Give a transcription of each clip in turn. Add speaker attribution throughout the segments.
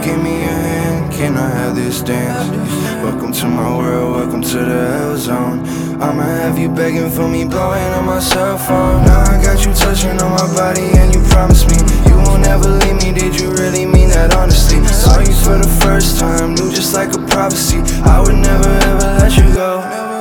Speaker 1: give me a hand? Can I have this dance? Welcome to my world, welcome to the hell zone. I'ma have you begging for me, blowing on my cell phone. Now I got you touching on my body and you promised me you won't ever leave me. Did you really mean that honestly? Saw you for the first time, knew just like a prophecy I would never ever let you go.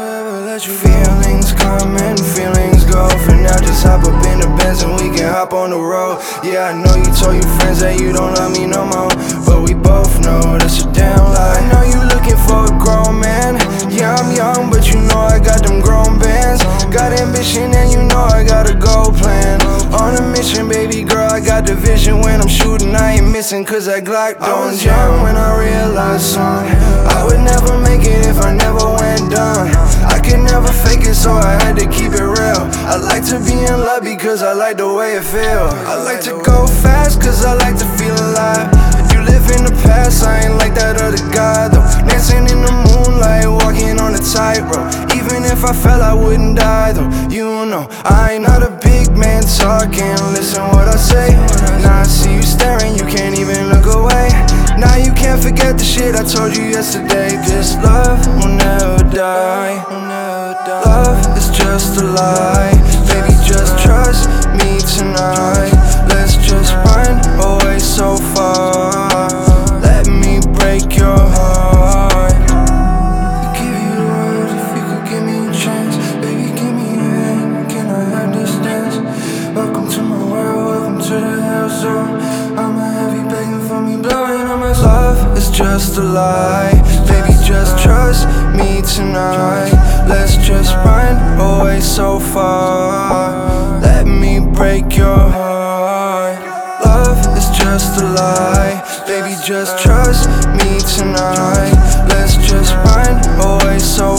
Speaker 1: Feelings come and feelings go. For now just hop up in the Benz and we can hop on the road. Yeah, I know you told your friends that you don't love me no more, but we both know that's a damn lie. I know you looking for a grown man. Yeah, I'm young, but you know I got them grown bands. Got ambition and you know I got a goal plan. On a mission, baby girl, I got the vision. When I'm shooting, I ain't missing, cause that Glock don't jam. When I realized something, I would never make it if I never went dumb. I could never fake it, so I had to keep it real. I like to be in love because I like the way it feels. I like to go fast cause I like to feel alive. You live in the past, I ain't like that other guy though. Dancing in the moonlight, walking on a tightrope. Even if I fell, I wouldn't die though. You know, I ain't not a big man talking. Listen what I say. Now I see you staring, you can't even look away. Now you can't forget the shit I told you yesterday. This love will never die. Love is just a lie. Baby, just trust me tonight. Let's just run away so far. Let me break your heart. I'd give you the world if you could give me a chance. Baby, give me a hand. Can I have this dance? Welcome to my world, welcome to the hell zone. I'ma have you begging for me, blowing on my love is just a lie. Baby, just trust me tonight. Let's just run away so far. Let me break your heart. Love is just a lie. Baby, just trust me tonight. Let's just run away so